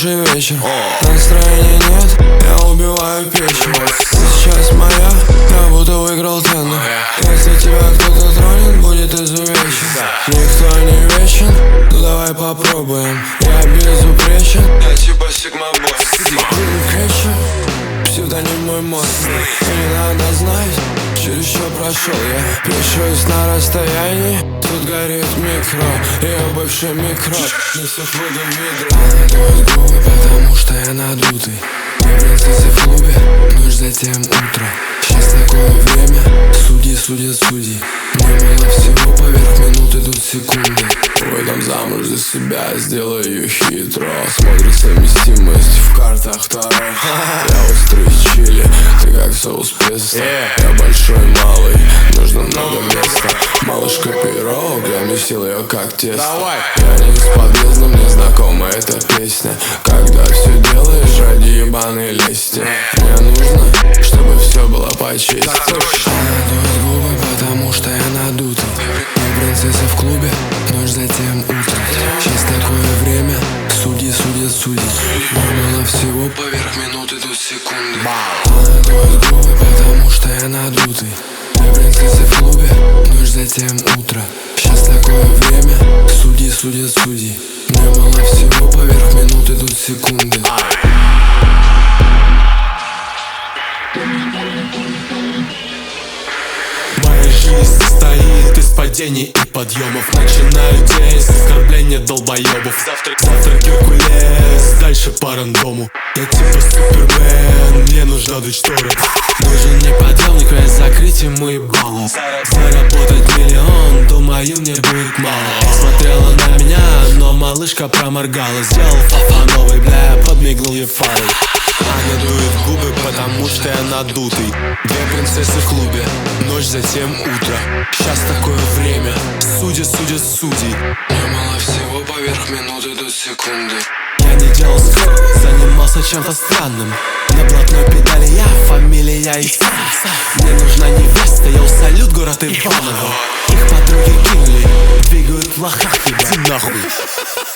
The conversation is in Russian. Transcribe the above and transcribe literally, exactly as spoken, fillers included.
хороший вечер. Настроения нет, я убиваю печень. Сейчас моя, я будто выиграл тенду. Если тебя кто-то тронет, будет изувечен. Никто не вечен, ну давай попробуем. Я безупречен, я типа сигма-бой. Псевдоним мой мозг. Не надо знать, через что прошел я. Пишусь на расстоянии, тут горит микро. Я бывший микроб, несет воду в ведро. Надует губы, потому что я надутый. Я принцесса в клубе, ночь, затем утро. Сейчас такое время, судьи судят судьи. Мне мало всего, поверх минут идут секунды. Выйдем замуж за себя, сделаю хитро. Смотрит совместимость в картах Таро. Я острый чили, ты как соус песто. Я большой, малый, нужно много места. Малышка пирог, я месил ее как тесто. Я не из подъезда, мне знакома эта песня. Когда все делаешь ради ебаной лести. Мне нужно, чтобы все было по чести. Надует губы, потому что я надутый. Я принцесса в клубе, ночь, затем утро. Сейчас такое время, судьи судят судьи. Мало всего, поверх минут идут секунды. Надует губы, потому что я надутый. Я принцесса в клубе, ночь, затем утро. Сейчас такое время, судьи судят судьи. Мне мало всего, поверх минут идут секунды. Моя жизнь состоит из падений и подъемов. Начинаю день с оскорбления долбоебов. Завтра, завтра Геркулес, дальше по рандому. Я типа Супермен, мне нужна дуть шторы. Нужен не подъемник, а закрыть ему ебало. Заработать миллион, думаю, мне будет мало. Смотрела на меня, но малышка проморгала. Сделал фафановый, бля, подмигнул ей фарой. Аня дует губы, потому что я надутый. Две принцессы в клубе, ночь, затем утро. Сейчас такое время, судьи судят судей. Мне мало всего, поверх минут идут секунды. Я не делал скоп, занимался чем-то странным. На блатной педали я, фамилия и сам. Мне нужна невеста, я салют город Иваново. Их подруги кинули, двигают в лохах, иди нахуй.